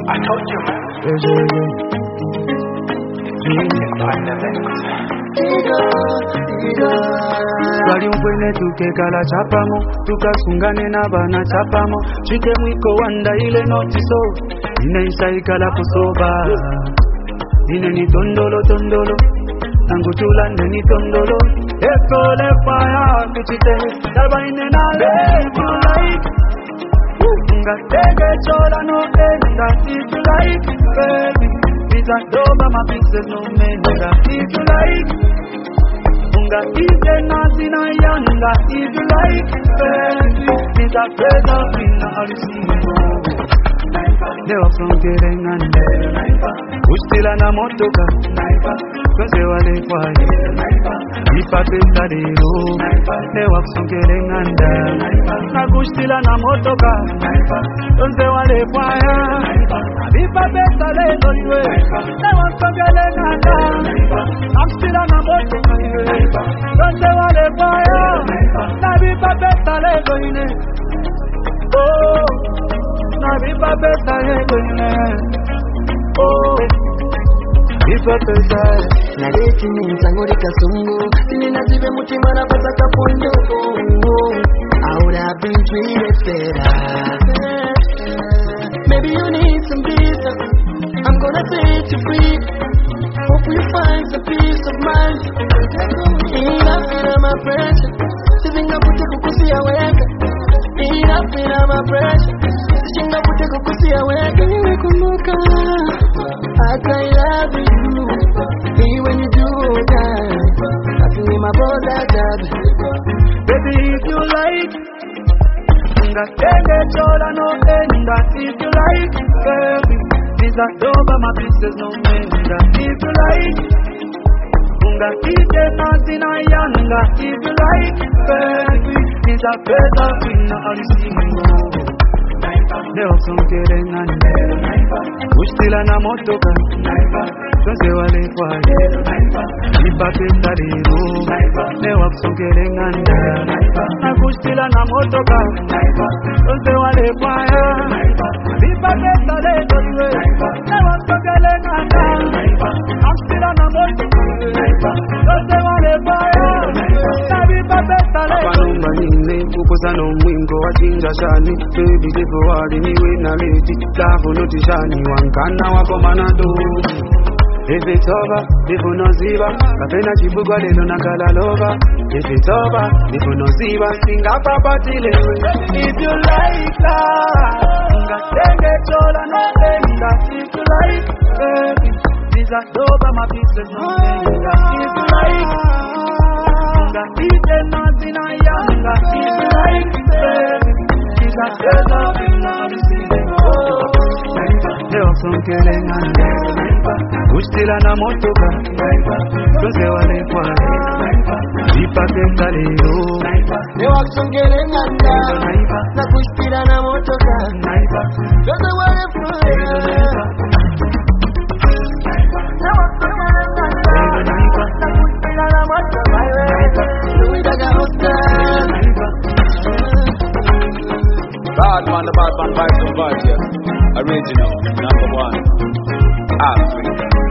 I told you, man. Swali mpwene tukekala chapamo, tukasungane na bana chapamo. Chike mwiko wanda ile notiso, ine isaikala kusoba. Ine ni tondolo tondolo, nangu tulande ni tondolo. Ekole fire kuchite, talba ine na if you like. Nga tege chola no enda if you like, baby. It's a doba my pieces no menda if you like. Unga ite nazina yanga if you like, baby. It's a feather in our sea. Leo songerengande Ustila na motoka Kwenze wale kwaye Ipape kadero Leo songerengande Nagustila na motoka Kwenze wale kwaye Ipape kadero Leo songerengande Amstila na motoka Kwenze wale kwaye Ipape kadero Oh Nabiba beta hegone, oh, biba beta. Na leti ni mtangori kasungu, sini nazibe mutima na pata kapundo. I would have been treated better. Maybe you need some peace. I'm gonna set you free. Hope you find some peace of mind. Ina my pressure. Sizinga pute kukusia weka. Ina my pressure. Shinga pute kukusia weka. Nimekumbuka I love you. Even when you do that, I feel my brother dad. Baby, if you like, nga tege chola no enda. If you like, baby, these are doba my pieces no menda. If you like, nga ite nazina yanga. If you like, baby, these are better in our sea. Leo songerengande Ustila na motoka Kwenze wale kwaye Ipape kadero Leo songerengande Nagustila na motoka Kwenze wale kwaye Ipape kadero Leo songerengande Amstila na motoka Kwenze wale kwaye Ipape kadero Panumba nine kukozano mwingo wachinja shani Baby depo wadi niwe na leti Lafu notishani wankana wako manado If it's over, if you no ziba Kapena chibugwa lelo na kalalova If it's over, if you no ziba Singa papa tilewe If you like that Nga tenge chola no enda. If you like, baby These are doba my pieces no enda. If you like Nga ite nazina yanga. If you like, baby These are better in our sea. Leo songerengande Ustila na motoka Kwenze wale kwaye Ipape kadero Leo songerengande Nagustila na motoka Kwenze wale kwaye Bad man, the bad man vibes and vibes, yes. Original, #1, Africa.